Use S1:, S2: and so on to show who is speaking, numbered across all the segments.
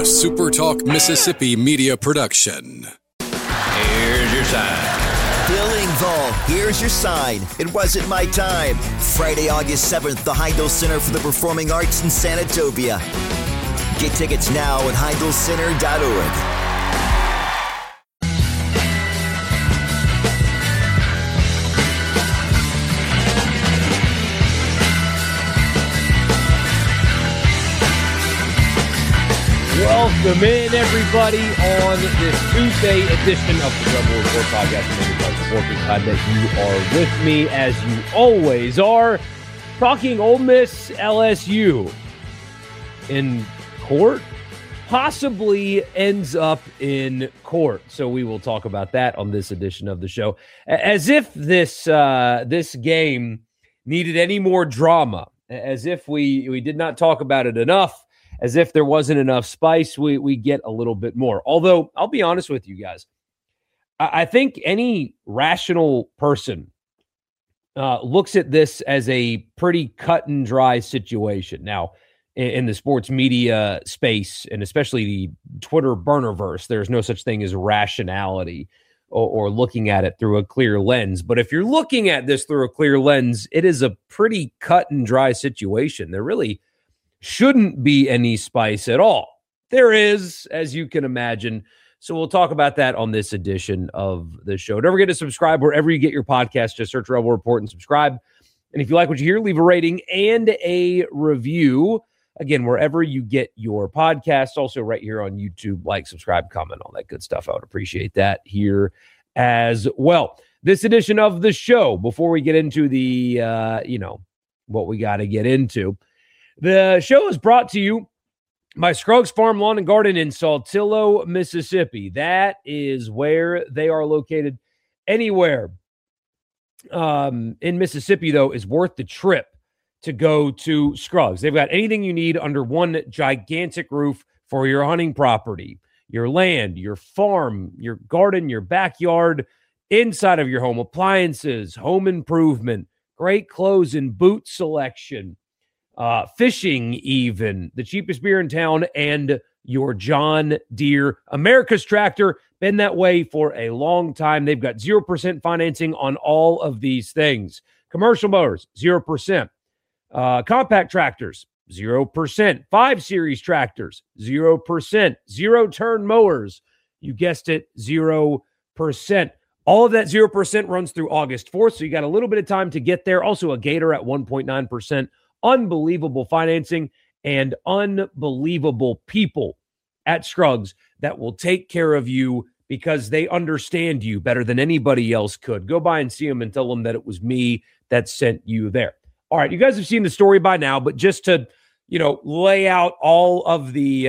S1: SuperTalk Mississippi media production.
S2: Here's your sign.
S3: Bill Engvall, here's your sign. It wasn't my time. Friday, August 7th, the Heindel Center for the Performing Arts in Sanatobia. Get tickets now at HeindelCenter.org.
S4: Welcome in, everybody, on this Tuesday edition of the Rebel Report podcast. Working glad that you are with me, as you always are, talking Ole Miss LSU in court. Possibly ends up in court. So we will talk about that on this edition of the show. As if this game needed any more drama, as if we did not talk about it enough. As if there wasn't enough spice, we get a little bit more. Although, I'll be honest with you guys. I think any rational person looks at this as a pretty cut and dry situation. Now, in the sports media space, and especially the Twitter burnerverse, there's no such thing as rationality or looking at it through a clear lens. But if you're looking at this through a clear lens, it is a pretty cut and dry situation. There really shouldn't be any spice at all. There is, as you can imagine. So we'll talk about that on this edition of the show. Don't forget to subscribe wherever you get your podcast. Just search Rebel Report and subscribe. And if you like what you hear, leave a rating and a review. Again, wherever you get your podcast. Also right here on YouTube. Like, subscribe, comment, all that good stuff. I would appreciate that here as well. This edition of the show, before we get into the, what we got to get into, the show is brought to you by Scruggs Farm Lawn and Garden in Saltillo, Mississippi. That is where they are located. Anywhere in Mississippi, though, is worth the trip to go to Scruggs. They've got anything you need under one gigantic roof for your hunting property, your land, your farm, your garden, your backyard, inside of your home, appliances, home improvement, great clothes and boot selection. Fishing, even the cheapest beer in town, and your John Deere, America's tractor. Been that way for a long time. They've got 0% financing on all of these things. Commercial motors, 0%. Compact tractors, 0%. 5 Series tractors, 0%. Zero-turn mowers, you guessed it, 0%. All of that 0% runs through August 4th, so you got a little bit of time to get there. Also, a Gator at 1.9%. Unbelievable financing and unbelievable people at Scruggs that will take care of you because they understand you better than anybody else could. Go by and see them and tell them that it was me that sent you there. All right, you guys have seen the story by now, but just to, lay out all of the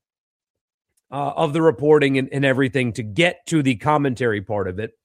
S4: reporting and everything to get to the commentary part of it.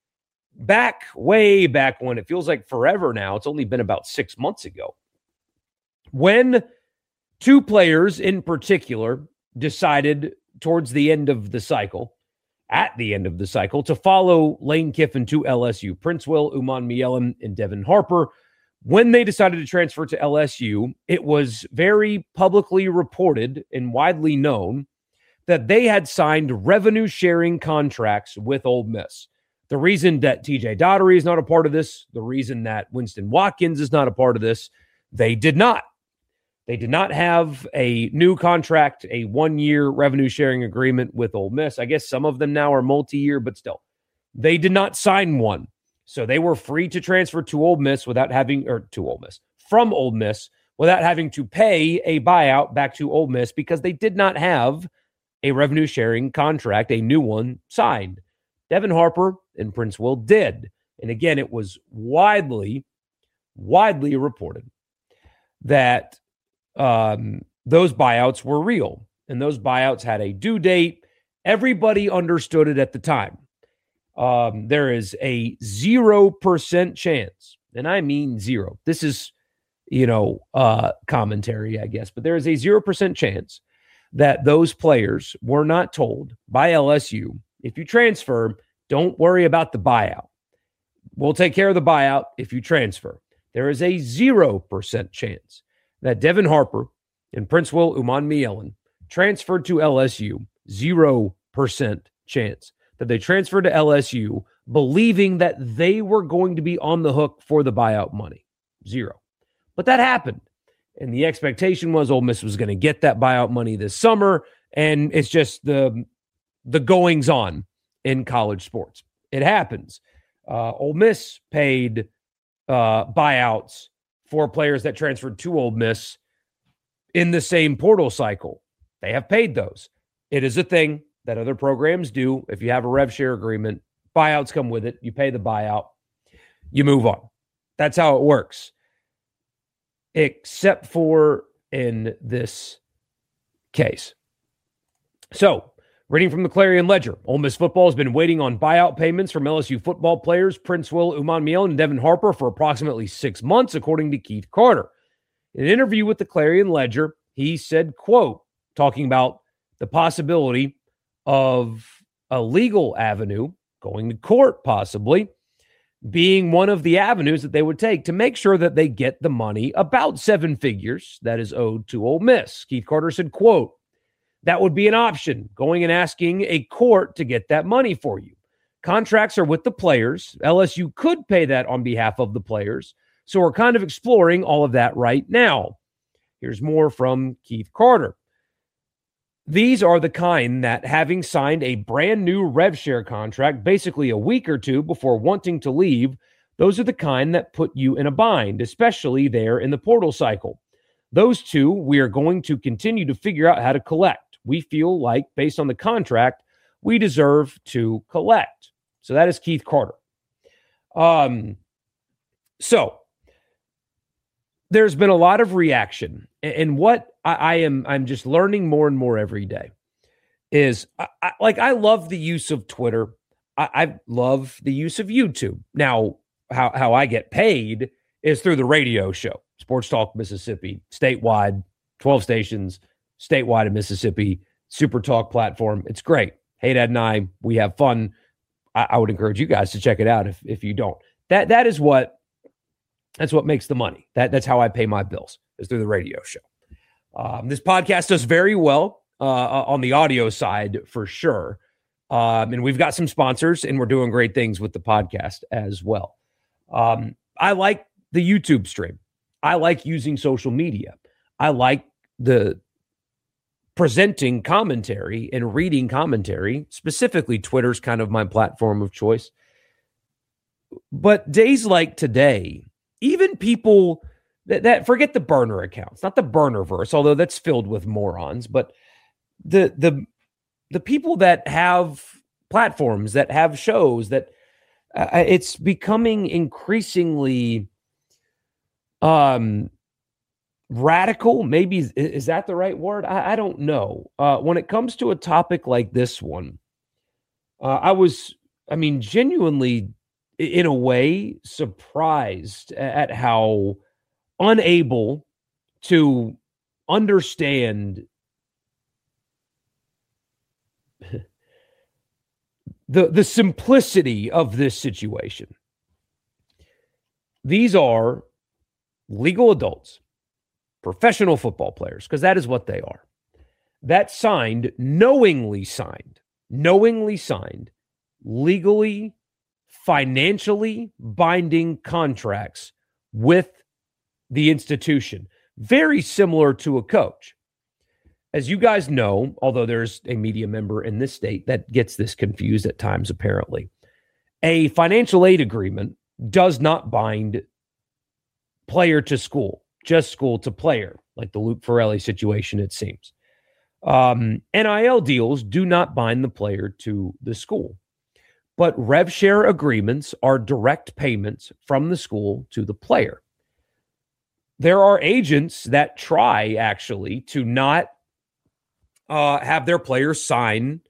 S4: Way back when, it feels like forever now, it's only been about 6 months ago, when 2 players in particular decided towards the end of the cycle, to follow Lane Kiffin to LSU, Prince Will, Umanmielen, and Devin Harper. When they decided to transfer to LSU, it was very publicly reported and widely known that they had signed revenue-sharing contracts with Ole Miss. The reason that TJ Daugherty is not a part of this, the reason that Winston Watkins is not a part of this, they did not. They did not have a new contract, a 1-year revenue sharing agreement with Ole Miss. I guess some of them now are multi-year, but still, they did not sign one. So they were free to transfer to Ole Miss from Ole Miss without having to pay a buyout back to Ole Miss because they did not have a revenue sharing contract, a new one signed. Devin Harper and Prince Will did. And again, it was widely reported that those buyouts were real, and those buyouts had a due date. Everybody understood it at the time. There is a 0% chance, and I mean zero. This is, commentary, I guess, but there is a 0% chance that those players were not told by LSU, if you transfer, don't worry about the buyout. We'll take care of the buyout if you transfer. There is a 0% chance that Devin Harper and Prince Will Umanmielen transferred to LSU, 0% chance that they transferred to LSU believing that they were going to be on the hook for the buyout money. 0. But that happened. And the expectation was Ole Miss was going to get that buyout money this summer. And it's just the goings on in college sports. It happens. Ole Miss paid buyouts for players that transferred to Ole Miss in the same portal cycle. They have paid those. It is a thing that other programs do. If you have a rev share agreement, buyouts come with it. You pay the buyout. You move on. That's how it works. Except for in this case. So, reading from the Clarion Ledger, Ole Miss football has been waiting on buyout payments from LSU football players Prince Will Umanmiele and Devin Harper for approximately 6 months, according to Keith Carter. In an interview with the Clarion Ledger, he said, quote, talking about the possibility of a legal avenue, going to court possibly, being one of the avenues that they would take to make sure that they get the money, about 7 figures, that is owed to Ole Miss. Keith Carter said, quote, that would be an option, going and asking a court to get that money for you. Contracts are with the players. LSU could pay that on behalf of the players. So we're kind of exploring all of that right now. Here's more from Keith Carter. These are the kind that, having signed a brand new rev share contract basically a week or two before wanting to leave, those are the kind that put you in a bind, especially there in the portal cycle. Those two, we are going to continue to figure out how to collect. We feel like, based on the contract, we deserve to collect. So that is Keith Carter. So there's been a lot of reaction, and what I'm just learning more and more every day is I love the use of Twitter. I love the use of YouTube. Now, how I get paid is through the radio show, Sports Talk Mississippi, statewide, 12 stations, statewide in Mississippi, Super Talk platform. It's great. Hey, Dad and I, we have fun. I would encourage you guys to check it out if you don't. That's what makes the money. That's how I pay my bills, is through the radio show. This podcast does very well on the audio side for sure. And we've got some sponsors, and we're doing great things with the podcast as well. I like the YouTube stream. I like using social media. I like the presenting commentary and reading commentary. Specifically, Twitter's kind of my platform of choice. But days like today, even people that forget the burner accounts, not the burnerverse, although that's filled with morons, but the people that have platforms, that have shows, that it's becoming increasingly radical. Maybe is that the right word? I don't know. When it comes to a topic like this one, genuinely, in a way, surprised at how unable to understand the simplicity of this situation. These are legal adults, professional football players, because that is what they are, that knowingly signed, legally, financially binding contracts with the institution, very similar to a coach. As you guys know, although there's a media member in this state that gets this confused at times, apparently, a financial aid agreement does not bind player to school, just school to player, like the Luke Ferrelli situation, it seems. NIL deals do not bind the player to the school. But rev share agreements are direct payments from the school to the player. There are agents that try, actually, to not have their players sign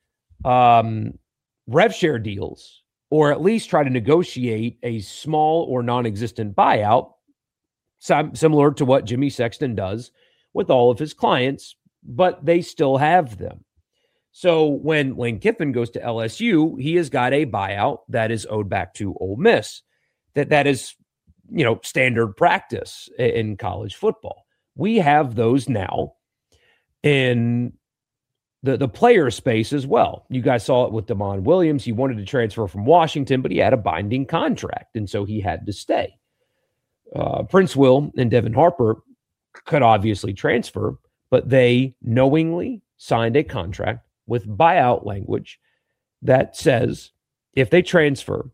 S4: rev share deals, or at least try to negotiate a small or non-existent buyout, similar to what Jimmy Sexton does with all of his clients, but they still have them. So when Lane Kiffin goes to LSU, he has got a buyout that is owed back to Ole Miss. That is, standard practice in college football. We have those now. in the player space as well. You guys saw it with Damon Williams. He wanted to transfer from Washington, but he had a binding contract, and so he had to stay. Prince Will and Devin Harper could obviously transfer, but they knowingly signed a contract with buyout language that says if they transfer,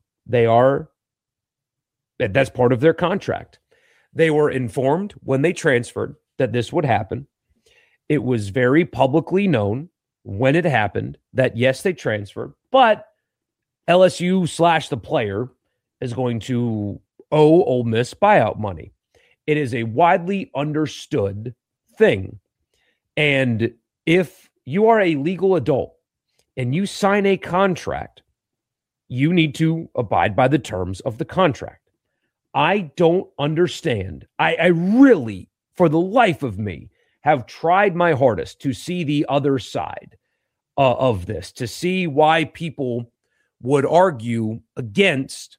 S4: that's part of their contract. They were informed when they transferred that this would happen. It was very publicly known when it happened that, yes, they transferred, but LSU / the player is going to owe Ole Miss buyout money. It is a widely understood thing. And if you are a legal adult and you sign a contract, you need to abide by the terms of the contract. I don't understand. I really, for the life of me, have tried my hardest to see the other side of this, to see why people would argue against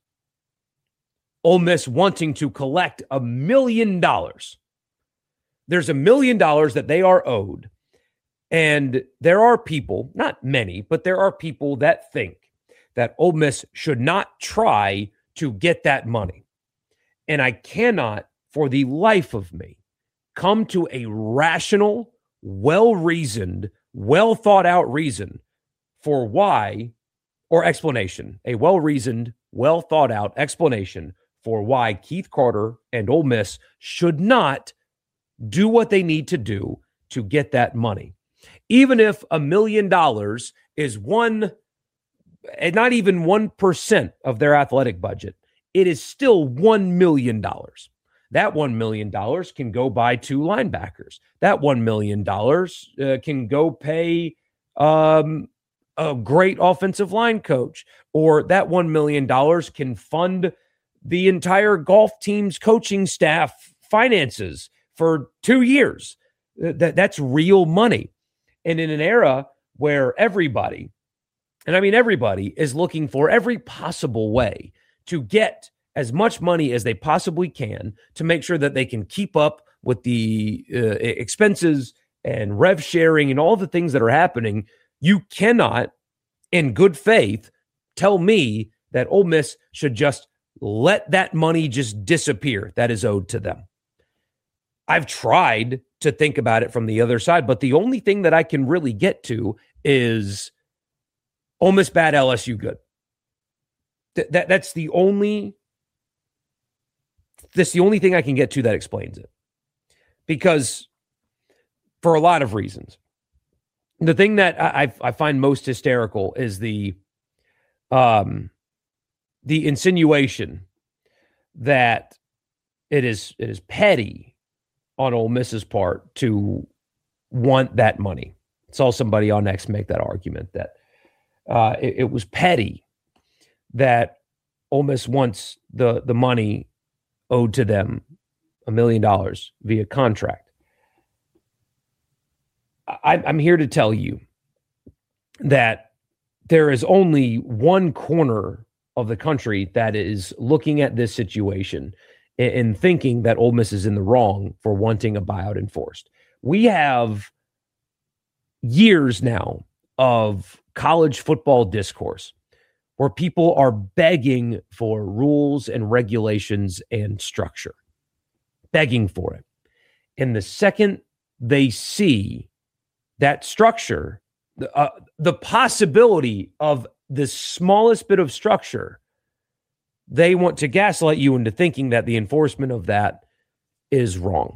S4: Ole Miss wanting to collect $1 million. There's $1 million that they are owed. And there are people, not many, but there are people that think that Ole Miss should not try to get that money. And I cannot, for the life of me, come to a rational, well-reasoned, well-thought-out reason for why, or explanation, a well-reasoned, well-thought-out explanation for why Keith Carter and Ole Miss should not do what they need to do to get that money. Even if $1 million is not even 1% of their athletic budget, it is still $1 million. That $1 million can go buy 2 linebackers. That $1 million can go pay a great offensive line coach. Or that $1 million can fund the entire golf team's coaching staff finances for 2 years. That's real money. And in an era where everybody, and I mean everybody, is looking for every possible way to get as much money as they possibly can to make sure that they can keep up with the expenses and rev sharing and all the things that are happening, you cannot, in good faith, tell me that Ole Miss should just let that money just disappear that is owed to them. I've tried to think about it from the other side, but the only thing that I can really get to is Ole Miss bad, LSU good. That's the only thing I can get to that explains it. Because for a lot of reasons. The thing that I find most hysterical is the insinuation that it is petty on Ole Miss's part to want that money. I saw somebody on X make that argument that it was petty that Ole Miss wants the money owed to them, $1 million via contract. I'm here to tell you that there is only one corner of the country that is looking at this situation and thinking that Ole Miss is in the wrong for wanting a buyout enforced. We have years now of college football discourse where people are begging for rules and regulations and structure, begging for it. And the second they see that structure, the possibility of the smallest bit of structure, they want to gaslight you into thinking that the enforcement of that is wrong.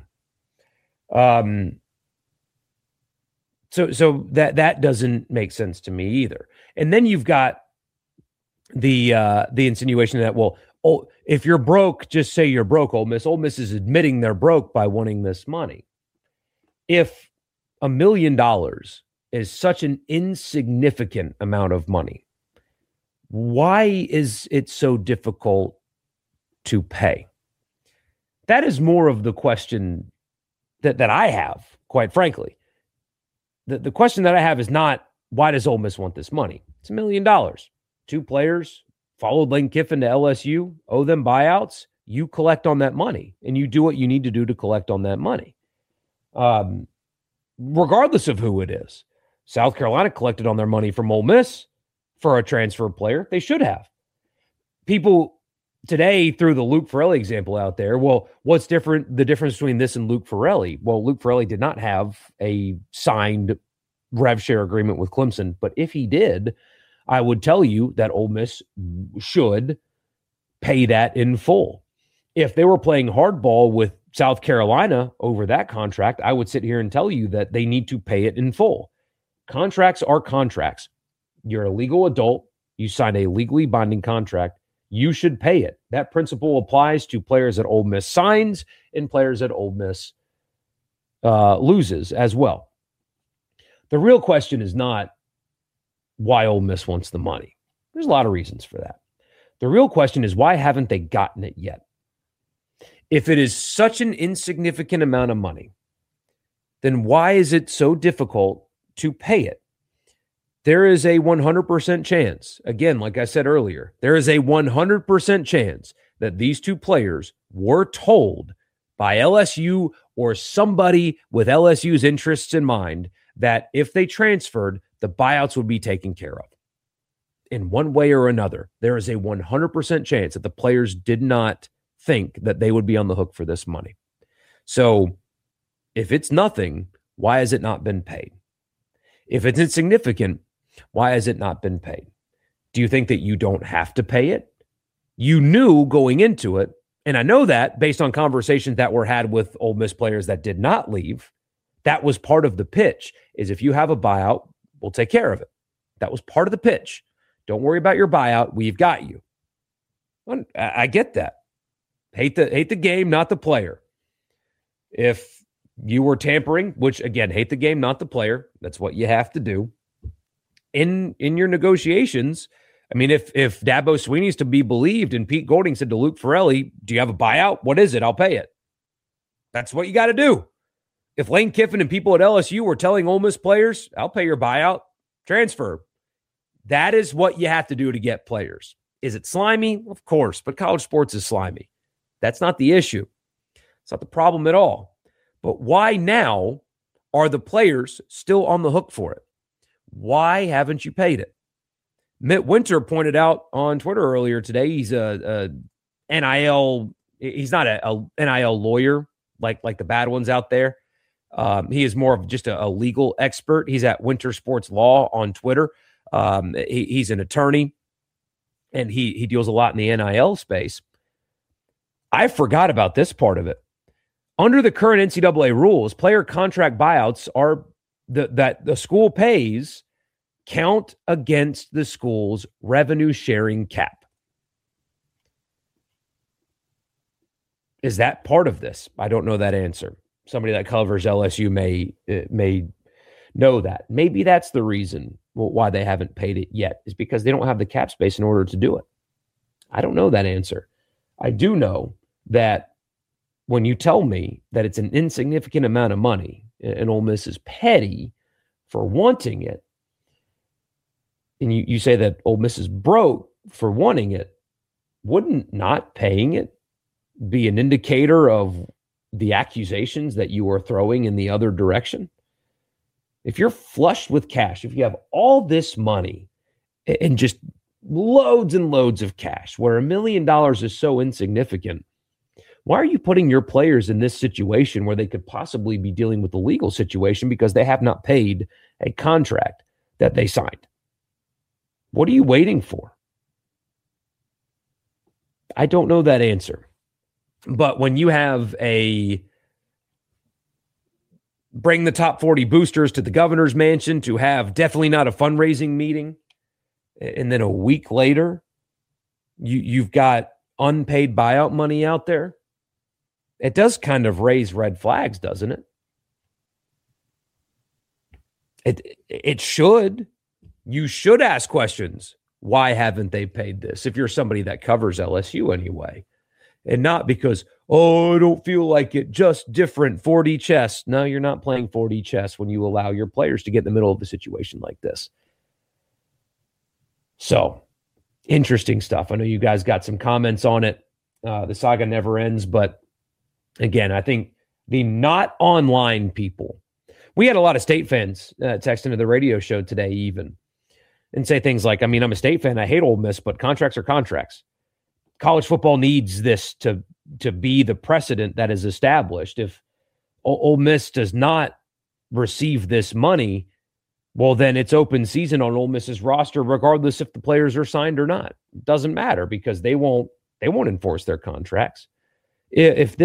S4: So that doesn't make sense to me either. And then you've got the insinuation that, well, if you're broke, just say you're broke, Ole Miss. Ole Miss is admitting they're broke by wanting this money. If $1 million is such an insignificant amount of money, why is it so difficult to pay? That is more of the question that I have, quite frankly. The question that I have is not, why does Ole Miss want this money? It's $1 million. 2 players followed Lane Kiffin to LSU, owe them buyouts. You collect on that money, and you do what you need to do to collect on that money. regardless of who it is. South Carolina collected on their money from Ole Miss for a transfer player. They should have. People today threw the Luke Farrelly example out there. Well, what's different? The difference between this and Luke Farrelly? Well, Luke Farrelly did not have a signed rev share agreement with Clemson, but if he did, I would tell you that Ole Miss should pay that in full. If they were playing hardball with South Carolina over that contract, I would sit here and tell you that they need to pay it in full. Contracts are contracts. You're a legal adult. You signed a legally binding contract. You should pay it. That principle applies to players that Ole Miss signs and players that Ole Miss loses as well. The real question is not why Ole Miss wants the money. There's a lot of reasons for that. The real question is, why haven't they gotten it yet? If it is such an insignificant amount of money, then why is it so difficult to pay it? There is a 100% chance, again, like I said earlier, there is a 100% chance that these two players were told by LSU or somebody with LSU's interests in mind that if they transferred, the buyouts would be taken care of. In one way or another, there is a 100% chance that the players did not think that they would be on the hook for this money. So if it's nothing, why has it not been paid? If it's insignificant, why has it not been paid? Do you think that you don't have to pay it? You knew going into it, and I know that based on conversations that were had with Ole Miss players that did not leave, that was part of the pitch, is if you have a buyout, we'll take care of it. That was part of the pitch. Don't worry about your buyout. We've got you. I get that. Hate the game, not the player. If you were tampering, which again, hate the game, not the player. That's what you have to do. In your negotiations, I mean, if Dabo Swinney's to be believed and Pete Golding said to Luke Farrelly, do you have a buyout? What is it? I'll pay it. That's what you got to do. If Lane Kiffin and people at LSU were telling Ole Miss players, I'll pay your buyout, transfer. That is what you have to do to get players. Is it slimy? Of course, but college sports is slimy. That's not the issue. It's not the problem at all. But why now are the players still on the hook for it? Why haven't you paid it? Mitt Winter pointed out on Twitter earlier today, he's a NIL, he's not a NIL lawyer like the bad ones out there. He is more of just a legal expert. He's at Winter Sports Law on Twitter. He's an attorney, and he deals a lot in the NIL space. I forgot about this part of it. Under the current NCAA rules, player contract buyouts are that the school pays count against the school's revenue sharing cap. Is that part of this? I don't know that answer. Somebody that covers LSU may know that. Maybe that's the reason why they haven't paid it yet, is because they don't have the cap space in order to do it. I don't know that answer. I do know that when you tell me that it's an insignificant amount of money and Ole Miss is petty for wanting it, and you say that Ole Miss is broke for wanting it, wouldn't not paying it be an indicator of the accusations that you are throwing in the other direction? If you're flushed with cash, if you have all this money and just loads and loads of cash, where $1 million is so insignificant, why are you putting your players in this situation where they could possibly be dealing with a legal situation because they have not paid a contract that they signed? What are you waiting for? I don't know that answer. But when you have bring the top 40 boosters to the governor's mansion to have definitely not a fundraising meeting, and then a week later, you've got unpaid buyout money out there, it does kind of raise red flags, doesn't it? It should. You should ask questions. Why haven't they paid this? If you're somebody that covers LSU anyway. And not because, I don't feel like it, just different 4D chess. No, you're not playing 4D chess when you allow your players to get in the middle of a situation like this. So, interesting stuff. I know you guys got some comments on it. The saga never ends. But again, I think the not online people We had a lot of State fans text into the radio show today even and say things like, I mean, I'm a State fan. I hate Ole Miss, but contracts are contracts. College football needs this to be the precedent that is established. If Ole Miss does not receive this money, well, then it's open season on Ole Miss's roster, regardless if the players are signed or not. It doesn't matter because they won't enforce their contracts. If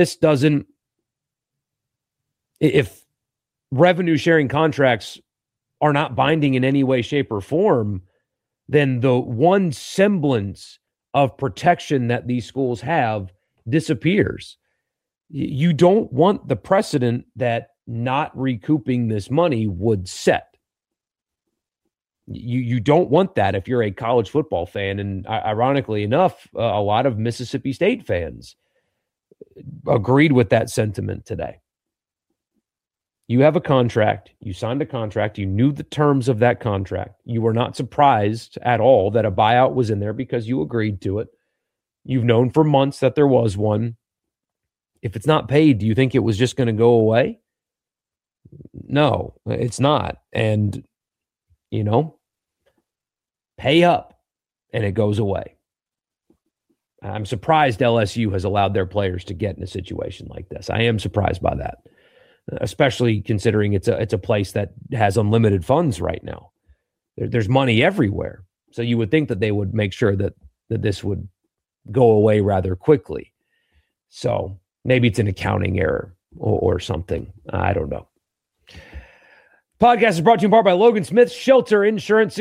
S4: revenue sharing contracts are not binding in any way, shape, or form, then the one semblance of protection that these schools have disappears. You don't want the precedent that not recouping this money would set. You don't want that if you're a college football fan. And ironically enough, a lot of Mississippi State fans agreed with that sentiment today. You have a contract. You signed a contract. You knew the terms of that contract. You were not surprised at all that a buyout was in there because you agreed to it. You've known for months that there was one. If it's not paid, do you think it was just going to go away? No, it's not. And, pay up and it goes away. I'm surprised LSU has allowed their players to get in a situation like this. I am surprised by that, especially considering it's a place that has unlimited funds right now. There's money everywhere. So you would think that they would make sure that this would go away rather quickly. So maybe it's an accounting error or something. I don't know. Podcast is brought to you in part by Logan Smith Shelter Insurance,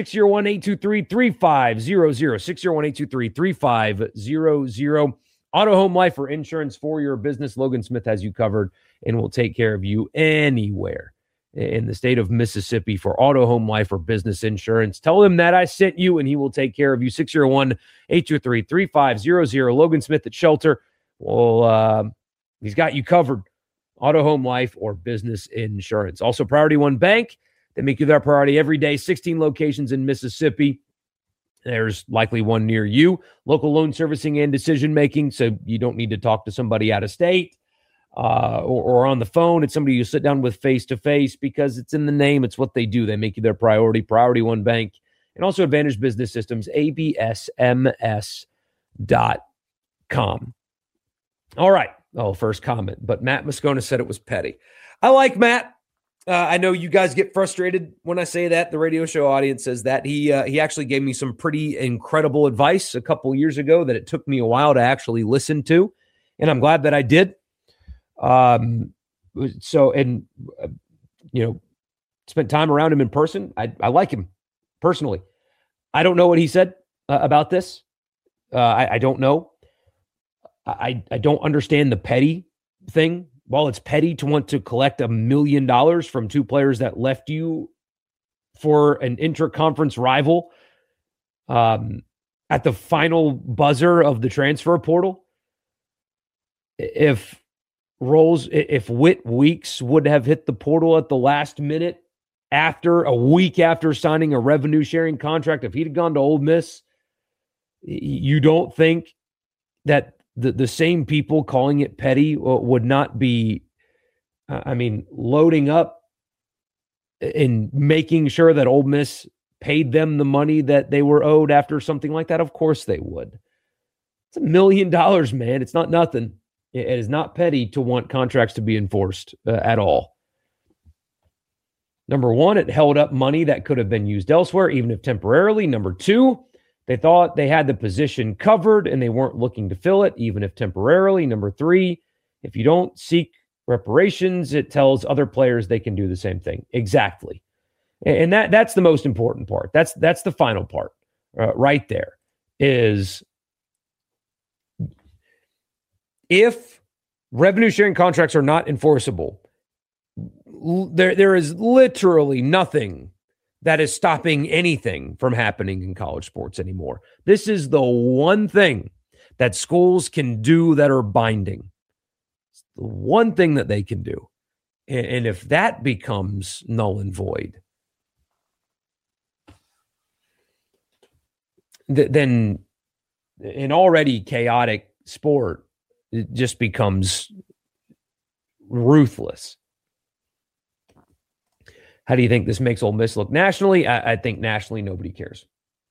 S4: 601-823-3500, 601-823-3500. Auto, home, life, or insurance for your business. Logan Smith has you covered and will take care of you anywhere in the state of Mississippi for auto, home, life, or business insurance. Tell him that I sent you and he will take care of you. 601-823-3500. Logan Smith at Shelter. Well, he's got you covered. Auto, home, life, or business insurance. Also, Priority One Bank. They make you their priority every day. 16 locations in Mississippi. There's likely one near you. Local loan servicing and decision-making, so you don't need to talk to somebody out of state or on the phone. It's somebody you sit down with face-to-face because it's in the name. It's what they do. They make you their priority. Priority One Bank. And also Advantage Business Systems, absms.com. All right. Oh, first comment. But Matt Moscona said it was petty. I like Matt. I know you guys get frustrated when I say that. The radio show audience says that. He actually gave me some pretty incredible advice a couple years ago that it took me a while to actually listen to. And I'm glad that I did. Spent time around him in person. I like him personally. I don't know what he said about this. I don't know. I don't understand the petty thing. While it's petty to want to collect $1 million from two players that left you for an interconference rival at the final buzzer of the transfer portal, if Whit Weeks would have hit the portal at the last minute a week after signing a revenue sharing contract, if he'd have gone to Ole Miss, you don't think that the same people calling it petty would not be, loading up and making sure that Ole Miss paid them the money that they were owed after something like that? Of course they would. It's $1 million, man. It's not nothing. It is not petty to want contracts to be enforced at all. Number one, it held up money that could have been used elsewhere, even if temporarily. Number two, they thought they had the position covered and they weren't looking to fill it, even if temporarily. Number three, if you don't seek reparations, it tells other players they can do the same thing. Exactly. And that's the most important part. That's the final part right there is if revenue sharing contracts are not enforceable, there is literally nothing that is stopping anything from happening in college sports anymore. This is the one thing that schools can do that are binding. It's the one thing that they can do. And if that becomes null and void, then an already chaotic sport it just becomes ruthless. How do you think this makes Ole Miss look nationally? I think nationally nobody cares.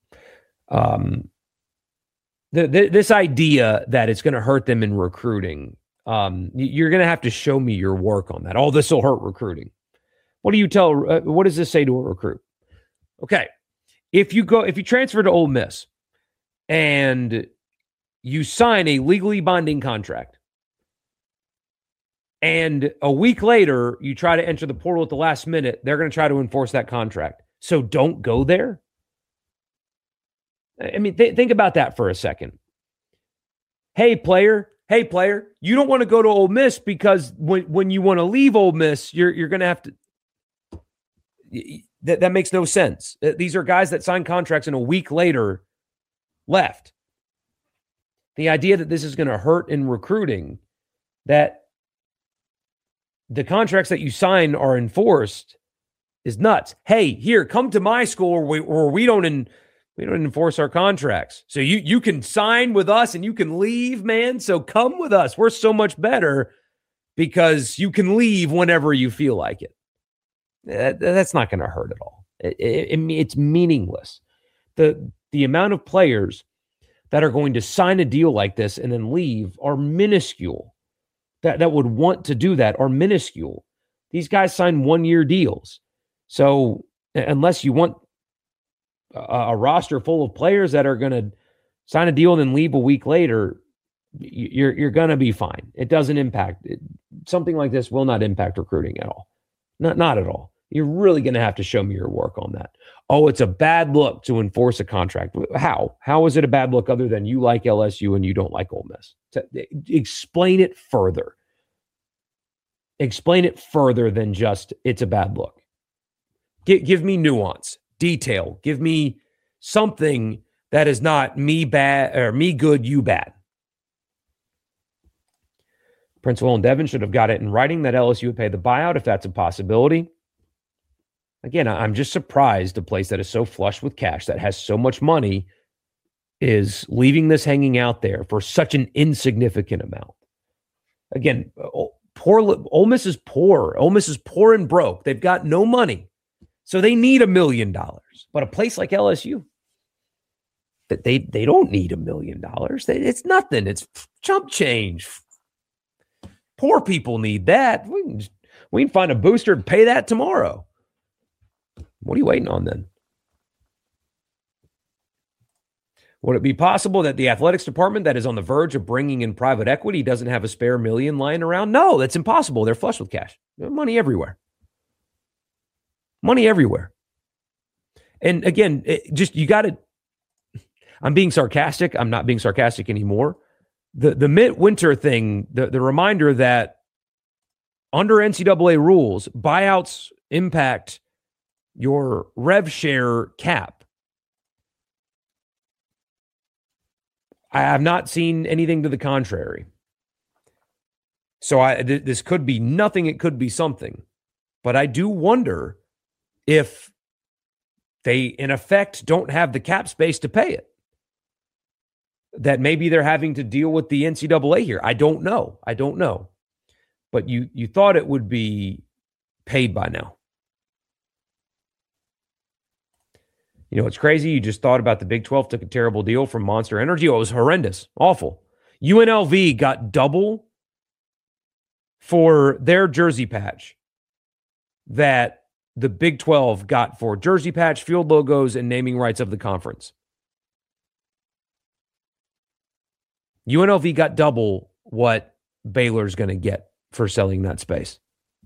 S4: This idea that it's going to hurt them in recruiting, you're going to have to show me your work on that. Oh, this will hurt recruiting. What does this say to a recruit? Okay, if you transfer to Ole Miss and you sign a legally binding contract, and a week later you try to enter the portal at the last minute, they're going to try to enforce that contract. So don't go there. I mean, think about that for a second. Hey, player, you don't want to go to Ole Miss because when you want to leave Ole Miss, you're going to have to. That makes no sense. These are guys that signed contracts and a week later left. The idea that this is going to hurt in recruiting, that the contracts that you sign are enforced, is nuts. Hey, here, come to my school where we don't enforce our contracts. So you can sign with us and you can leave, man. So come with us. We're so much better because you can leave whenever you feel like it. That's not going to hurt at all. It's meaningless. The amount of players that are going to sign a deal like this and then leave are minuscule. That would want to do that are minuscule. These guys sign 1-year deals. So unless you want a roster full of players that are going to sign a deal and then leave a week later, you're going to be fine. It doesn't impact something like this will not impact recruiting at all. Not at all. You're really going to have to show me your work on that. Oh, it's a bad look to enforce a contract. How? How is it a bad look other than you like LSU and you don't like Ole Miss? Explain it further. Explain it further than just it's a bad look. Give me nuance, detail. Give me something that is not me bad or me good, you bad. Prince Will and Devin should have got it in writing that LSU would pay the buyout if that's a possibility. Again, I'm just surprised a place that is so flush with cash, that has so much money, is leaving this hanging out there for such an insignificant amount. Again, Ole Miss is poor. Ole Miss is poor and broke. They've got no money. So they need $1 million. But a place like LSU, they don't need $1 million. It's nothing. It's chump change. Poor people need that. We can find a booster and pay that tomorrow. What are you waiting on then? Would it be possible that the athletics department that is on the verge of bringing in private equity doesn't have a spare $1 million lying around? No, that's impossible. They're flush with cash. Money everywhere. Money everywhere. And again, I'm being sarcastic. I'm not being sarcastic anymore. The midwinter thing, the reminder that under NCAA rules, buyouts impact your rev share cap. I have not seen anything to the contrary. So this could be nothing. It could be something. But I do wonder if they, in effect, don't have the cap space to pay it. That maybe they're having to deal with the NCAA here. I don't know. But you thought it would be paid by now. You know, it's crazy. You just thought about the Big 12 took a terrible deal from Monster Energy. Oh, it was horrendous. Awful. UNLV got double for their jersey patch that the Big 12 got for jersey patch, field logos, and naming rights of the conference. UNLV got double what Baylor's going to get for selling that space.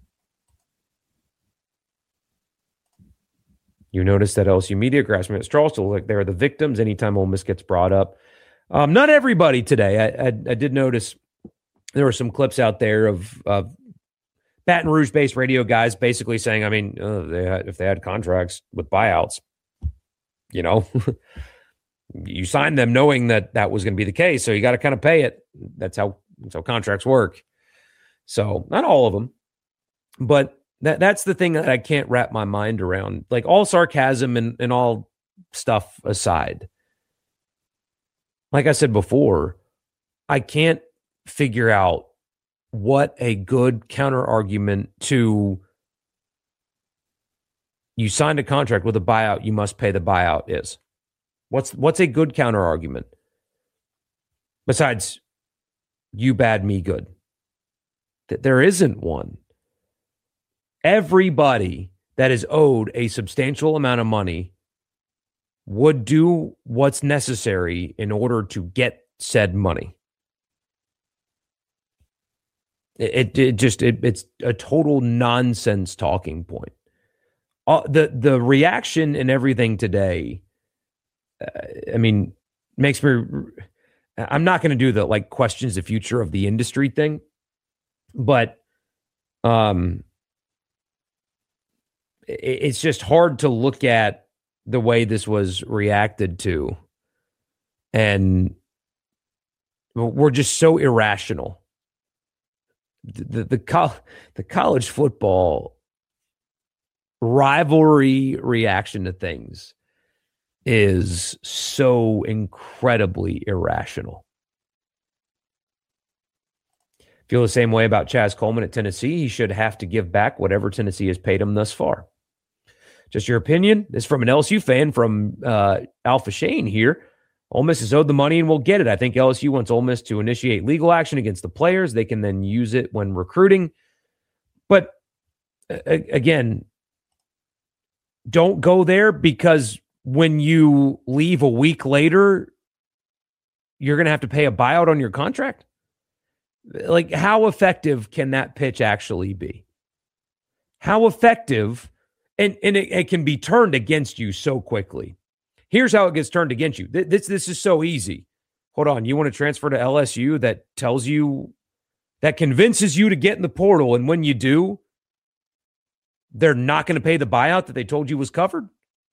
S4: You notice that LSU media, grasping at straws, so like they're the victims anytime Ole Miss gets brought up. Not everybody today. I did notice there were some clips out there of Baton Rouge-based radio guys basically saying, I mean, if they had contracts with buyouts, you know, you signed them knowing that was going to be the case, so you got to kind of pay it. That's how contracts work. So not all of them, but that's the thing that I can't wrap my mind around. Like, all sarcasm and all stuff aside, like I said before, I can't figure out what a good counter argument to you signed a contract with a buyout, you must pay the buyout is. What's a good counter argument besides you bad, me good? There isn't one. Everybody that is owed a substantial amount of money would do what's necessary in order to get said money. It's a total nonsense talking point. The reaction and everything today, makes me. I'm not going to do the questions the future of the industry thing, but it's just hard to look at the way this was reacted to, and we're just so irrational. The college football rivalry reaction to things is so incredibly irrational. Feel the same way about Chaz Coleman at Tennessee. He should have to give back whatever Tennessee has paid him thus far. Just your opinion? This is from an LSU fan from Alpha Shane here. Ole Miss is owed the money and will get it. I think LSU wants Ole Miss to initiate legal action against the players. They can then use it when recruiting. But again, don't go there, because when you leave a week later, you're going to have to pay a buyout on your contract. How effective can that pitch actually be? How effective? And it can be turned against you so quickly. Here's how it gets turned against you. This is so easy. Hold on. You want to transfer to LSU that tells you, that convinces you to get in the portal, and when you do, they're not going to pay the buyout that they told you was covered?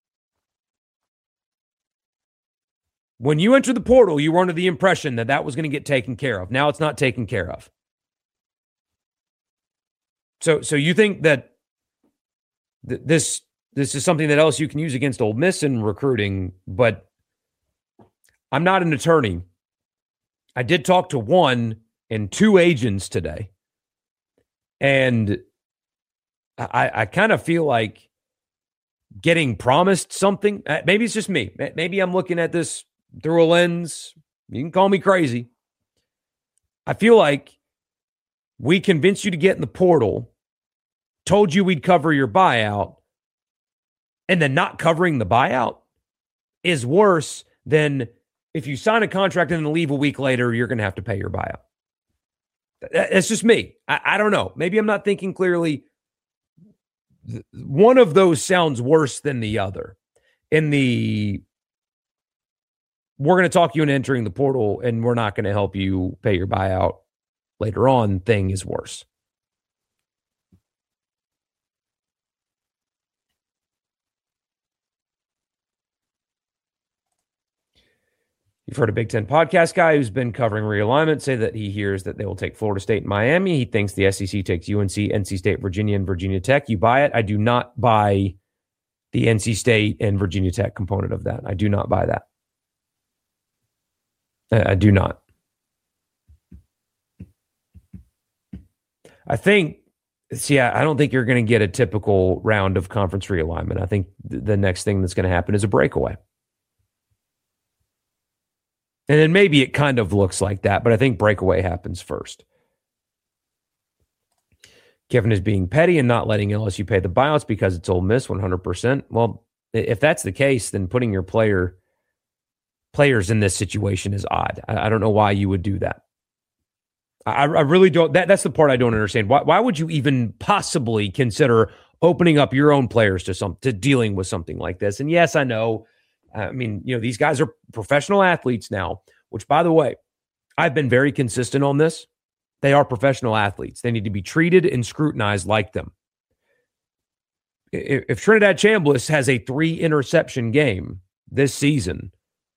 S4: When you enter the portal, you were under the impression that that was going to get taken care of. Now it's not taken care of. So you think that this is something that LSU can use against Ole Miss in recruiting, but I'm not an attorney. I did talk to 1 and 2 agents today, and I kind of feel like getting promised something. Maybe it's just me. Maybe I'm looking at this through a lens. You can call me crazy. I feel like we convinced you to get in the portal, told you we'd cover your buyout, and then not covering the buyout is worse than if you sign a contract and then leave a week later, you're going to have to pay your buyout. That's just me. I don't know. Maybe I'm not thinking clearly. One of those sounds worse than the other. We're going to talk you into entering the portal and we're not going to help you pay your buyout later on thing is worse. You've heard a Big Ten podcast guy who's been covering realignment say that he hears that they will take Florida State and Miami. He thinks the SEC takes UNC, NC State, Virginia, and Virginia Tech. You buy it? I do not buy the NC State and Virginia Tech component of that. I do not buy that. I do not. I don't think you're going to get a typical round of conference realignment. I think the next thing that's going to happen is a breakaway. And then maybe it kind of looks like that, but I think breakaway happens first. Kevin is being petty and not letting LSU pay the buyouts because it's Ole Miss 100%. Well, if that's the case, then putting your players in this situation is odd. I don't know why you would do that. I really don't. That's the part I don't understand. Why would you even possibly consider opening up your own players to dealing with something like this? And yes, I know. These guys are professional athletes now, which, by the way, I've been very consistent on this. They are professional athletes. They need to be treated and scrutinized like them. If Trinidad Chambliss has a 3-interception game this season,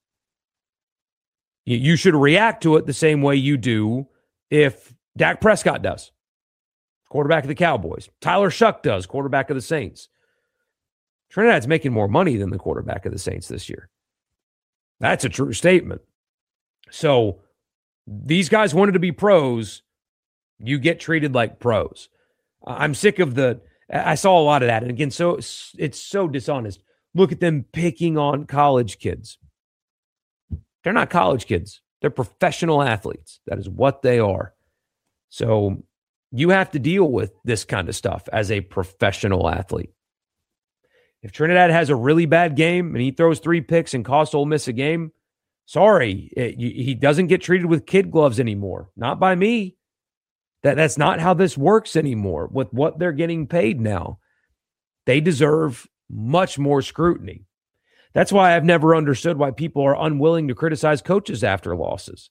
S4: you should react to it the same way you do if Dak Prescott does, quarterback of the Cowboys. Tyler Shuck does, quarterback of the Saints. Trinidad's making more money than the quarterback of the Saints this year. That's a true statement. So these guys wanted to be pros. You get treated like pros. I'm sick of I saw a lot of that. And again, so it's so dishonest. Look at them picking on college kids. They're not college kids. They're professional athletes. That is what they are. So you have to deal with this kind of stuff as a professional athlete. If Trinidad has a really bad game and he throws 3 picks and costs Ole Miss a game, sorry, he doesn't get treated with kid gloves anymore. Not by me. That's not how this works anymore with what they're getting paid now. They deserve much more scrutiny. That's why I've never understood why people are unwilling to criticize coaches after losses.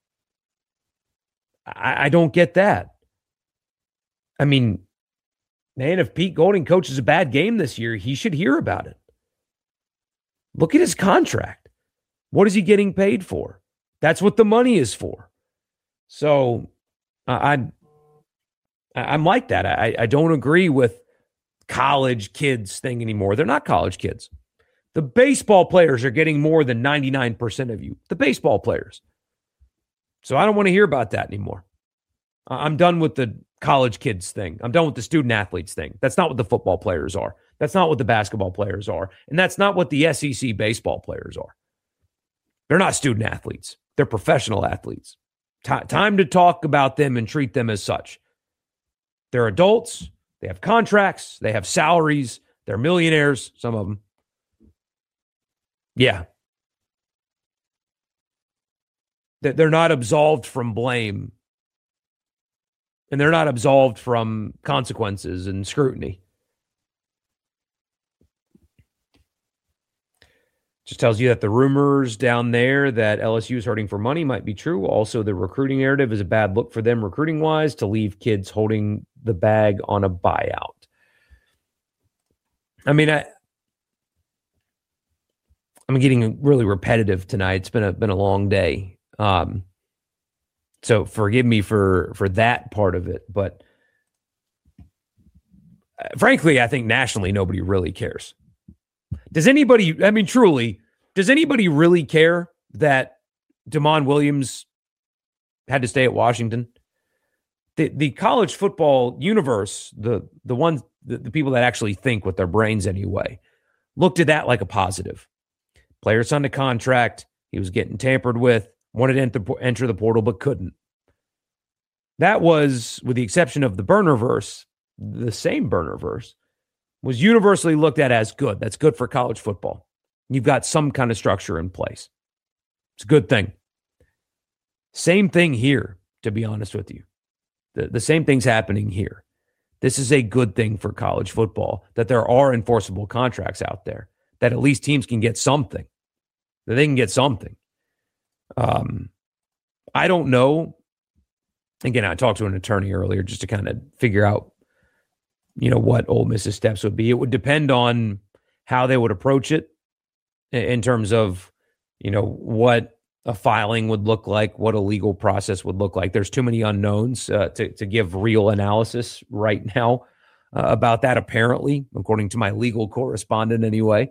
S4: I don't get that. I mean, man, if Pete Golding coaches a bad game this year, he should hear about it. Look at his contract. What is he getting paid for? That's what the money is for. So I'm like that. I don't agree with college kids thing anymore. They're not college kids. The baseball players are getting more than 99% of you. The baseball players. So I don't want to hear about that anymore. I'm done with the college kids thing. I'm done with the student athletes thing. That's not what the football players are. That's not what the basketball players are. And that's not what the SEC baseball players are. They're not student athletes. They're professional athletes. Time to talk about them and treat them as such. They're adults. They have contracts. They have salaries. They're millionaires, some of them. Yeah. They're not absolved from blame. And they're not absolved from consequences and scrutiny. Just tells you that the rumors down there that LSU is hurting for money might be true. Also, the recruiting narrative is a bad look for them recruiting-wise to leave kids holding the bag on a buyout. I mean, I'm getting really repetitive tonight. It's been a long day. So forgive me for that part of it. But frankly, I think nationally, nobody really cares. Does anybody, I mean, truly, does anybody really care that Damon Williams had to stay at Washington? The college football universe, the people that actually think with their brains anyway, looked at that like a positive. Player signed a contract. He was getting tampered with, wanted to enter the portal, but couldn't. That was, with the exception of the Burnerverse, the same Burnerverse, was universally looked at as good. That's good for college football. You've got some kind of structure in place. It's a good thing. Same thing here, to be honest with you. The same thing's happening here. This is a good thing for college football, that there are enforceable contracts out there, that at least teams can get something. That they can get something. I don't know. Again, I talked to an attorney earlier just to kind of figure out, what Ole Miss's steps would be. It would depend on how they would approach it in terms of, what a filing would look like, what a legal process would look like. There's too many unknowns to give real analysis right now about that, apparently, according to my legal correspondent anyway.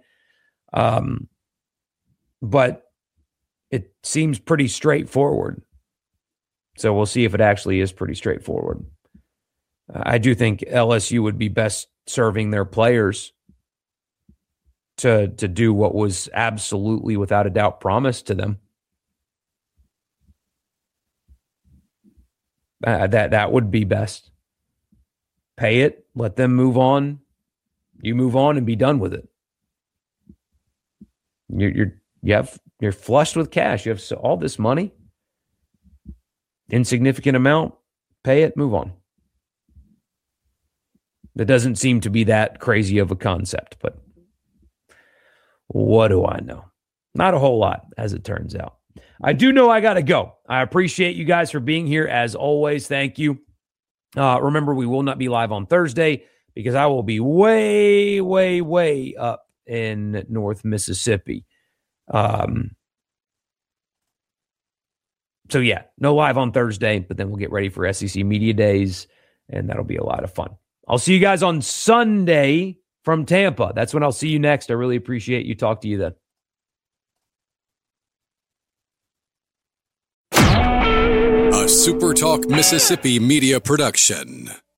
S4: But it seems pretty straightforward. So we'll see if it actually is pretty straightforward. I do think LSU would be best serving their players to do what was absolutely, without a doubt, promised to them. That would be best. Pay it, let them move on. You move on and be done with it. You're flushed with cash. You have all this money, insignificant amount. Pay it, move on. That doesn't seem to be that crazy of a concept, but what do I know? Not a whole lot, as it turns out. I do know I got to go. I appreciate you guys for being here, as always. Thank you. Remember, we will not be live on Thursday because I will be way, way, way up in North Mississippi. So yeah, no live on Thursday, but then we'll get ready for SEC Media Days, and that'll be a lot of fun. I'll see you guys on Sunday from Tampa. That's when I'll see you next. I really appreciate you. Talk to you then.
S1: A SuperTalk Mississippi media production.